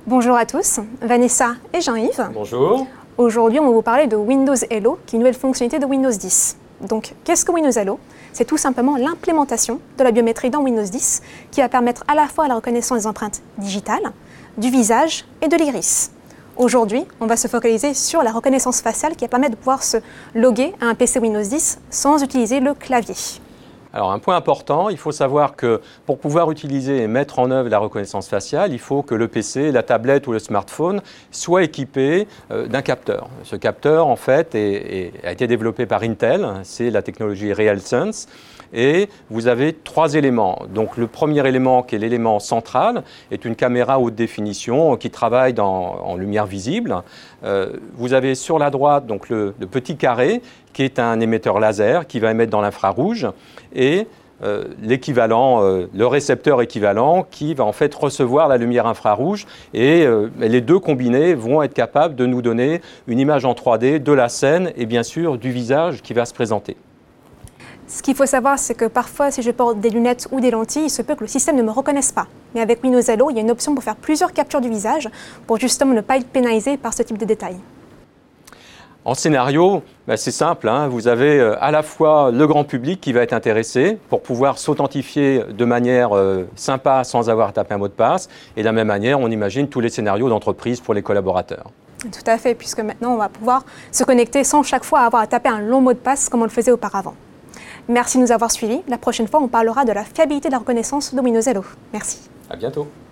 Bonjour à tous, Vanessa et Jean-Yves. Bonjour. Aujourd'hui, on va vous parler de Windows Hello, qui est une nouvelle fonctionnalité de Windows 10. Donc, qu'est-ce que Windows Hello? C'est tout simplement l'implémentation de la biométrie dans Windows 10 qui va permettre à la fois la reconnaissance des empreintes digitales, du visage et de l'iris. Aujourd'hui, on va se focaliser sur la reconnaissance faciale qui va permettre de pouvoir se loguer à un PC Windows 10 sans utiliser le clavier. Alors un point important, il faut savoir que pour pouvoir utiliser et mettre en œuvre la reconnaissance faciale, il faut que le PC, la tablette ou le smartphone soient équipés d'un capteur. Ce capteur, en fait, a été développé par Intel, c'est la technologie RealSense. Et vous avez trois éléments. Donc le premier élément, qui est l'élément central, est une caméra haute définition qui travaille en lumière visible. Vous avez sur la droite donc le petit carré, qui est un émetteur laser qui va émettre dans l'infrarouge, et l'équivalent, le récepteur équivalent qui va en fait recevoir la lumière infrarouge, et les deux combinés vont être capables de nous donner une image en 3D de la scène et bien sûr du visage qui va se présenter. Ce qu'il faut savoir, c'est que parfois, si je porte des lunettes ou des lentilles, il se peut que le système ne me reconnaisse pas. Mais avec Windows Hello, il y a une option pour faire plusieurs captures du visage pour justement ne pas être pénalisé par ce type de détails. En scénario, c'est simple, vous avez à la fois le grand public qui va être intéressé pour pouvoir s'authentifier de manière sympa sans avoir à taper un mot de passe, et de la même manière, on imagine tous les scénarios d'entreprise pour les collaborateurs. Tout à fait, puisque maintenant, on va pouvoir se connecter sans chaque fois avoir à taper un long mot de passe comme on le faisait auparavant. Merci de nous avoir suivis. La prochaine fois, on parlera de la fiabilité de la reconnaissance de Windows Hello. Merci. À bientôt.